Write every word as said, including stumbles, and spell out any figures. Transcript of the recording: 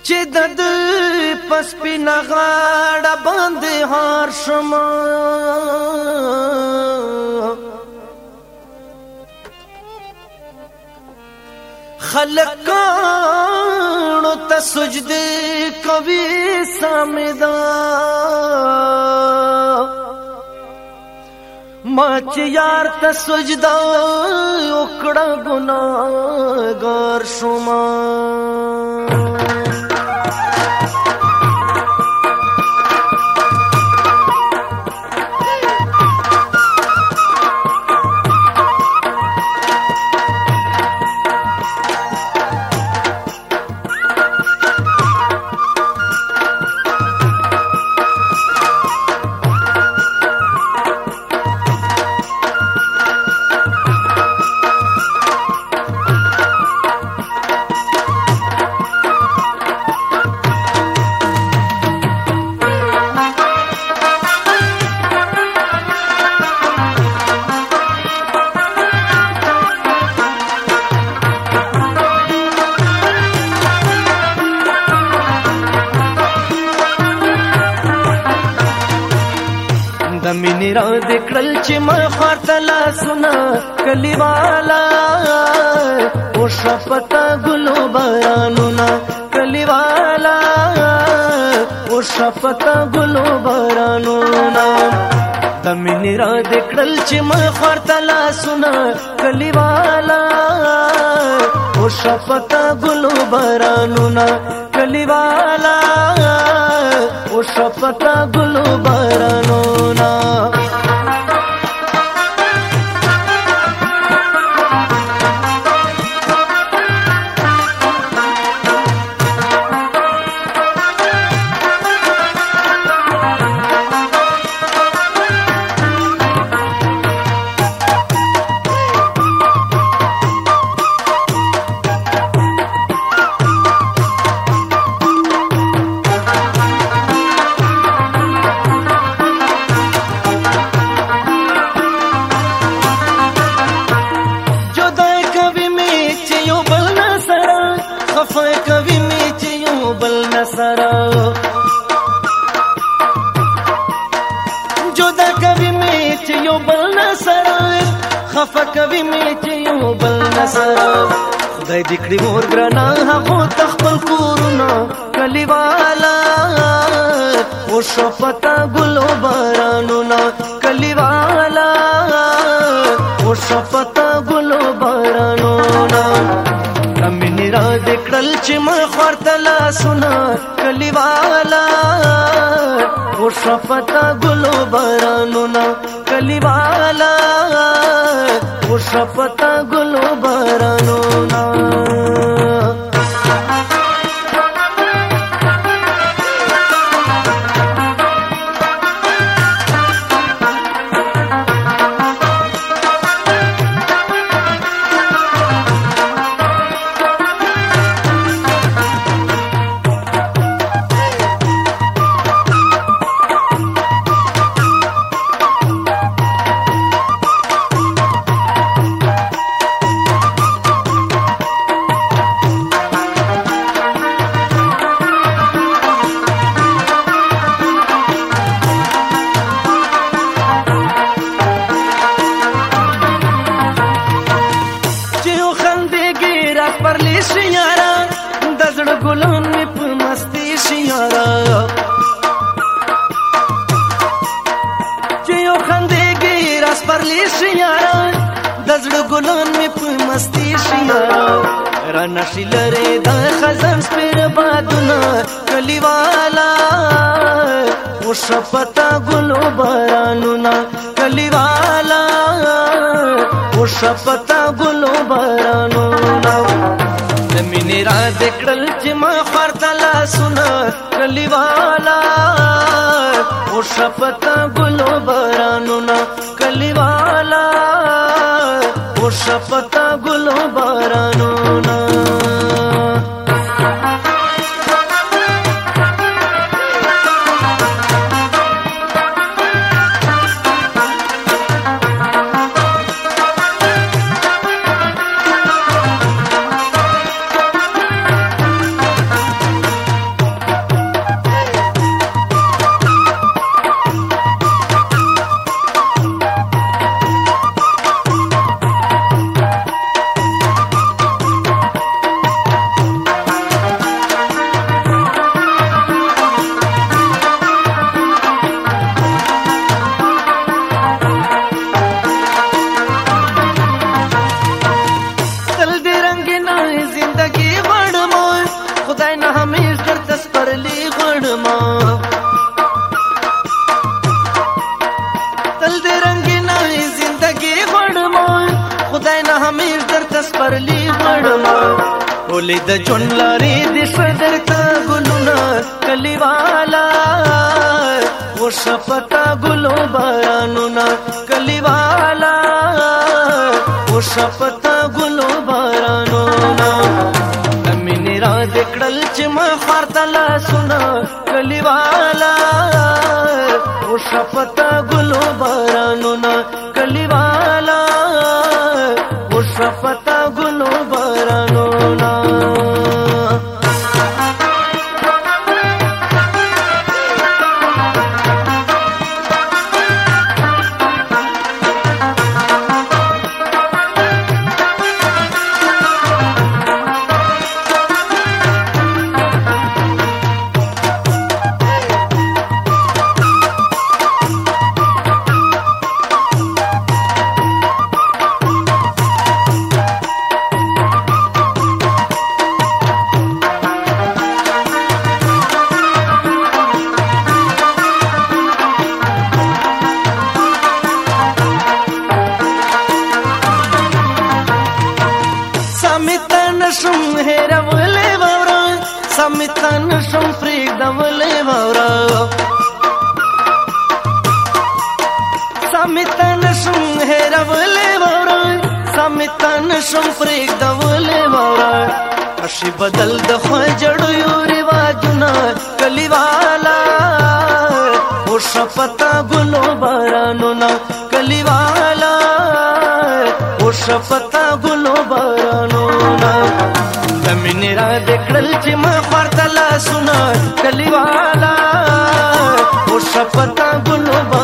چې د دوی پس سپینه غاړه باندې هار شمه خلق کانو ته سجدې کوي سامدا ما چې یار ته سجدا وکړه ګناهګار شوما د مینې را دې کړل چې ما خواته لاسونه کلیوالا او شپته ګلو بارانونه کلیوالا او شپته ګلو بارانونه د مینې را دې کړل چې ما خواته لاسونه کلیوالا او شپته ګلو بارانونه کلیوالا او شپته ګلو بارانونه خفه کوي می چې یو بل نسرا جدا کوي می چې یو بل نسرا خفه کوي می چې یو بل نسرا خدای دې کړي مور ګرنا هغه تخپل کورونه کلیوالا او شپتا ګلو بارانونه کلیوالا او شپتا ګلو بارانونه امینی را دې کړل چې ما خورته لاسونه کلیوالا او شپته ګلو بارانونه کلیوالا او شپته ګلو بارانونه ګلان می په مستی شیارا چې یو خندېږي راس پرلی شیارا د زړه ګلان می په مستی شیارا را نشي لري د خزان سپیر بادونه کلیوالا او شپتا ګلو بارانونه کلیوالا او شپتا ګلو بارانونه مینې را دې کړل چې ما خورته لاسونه کلیوالا او شپته ګلو بارانونه کلیوالا او شپته ګلو بارانونه ولې د جون لارې د صدرتا ګلونه کلیوالا وشپتا ګلو بارانونه کلیوالا وشپتا ګلو بارانونه مینې را دکړل چې ما خارتلا سنا کلیوالا وشپتا ګلو بارانونه کلیوالا وشپتا ګلو بارانونه شم هيرا ولې وورا سمتن شم فریق د ولې وورا سمتن شم هيرا ولې وورا سمتن شم فریق د ولې وورا اشي بدل د خو جړو یو رواجونه کلیوالا او شپتا ګلو بارانونه کلیوالا او شپتا ګلو بارانونه زمینی را دکړل چې ما خورتلا سنا کلیوالا او شپتا ګلو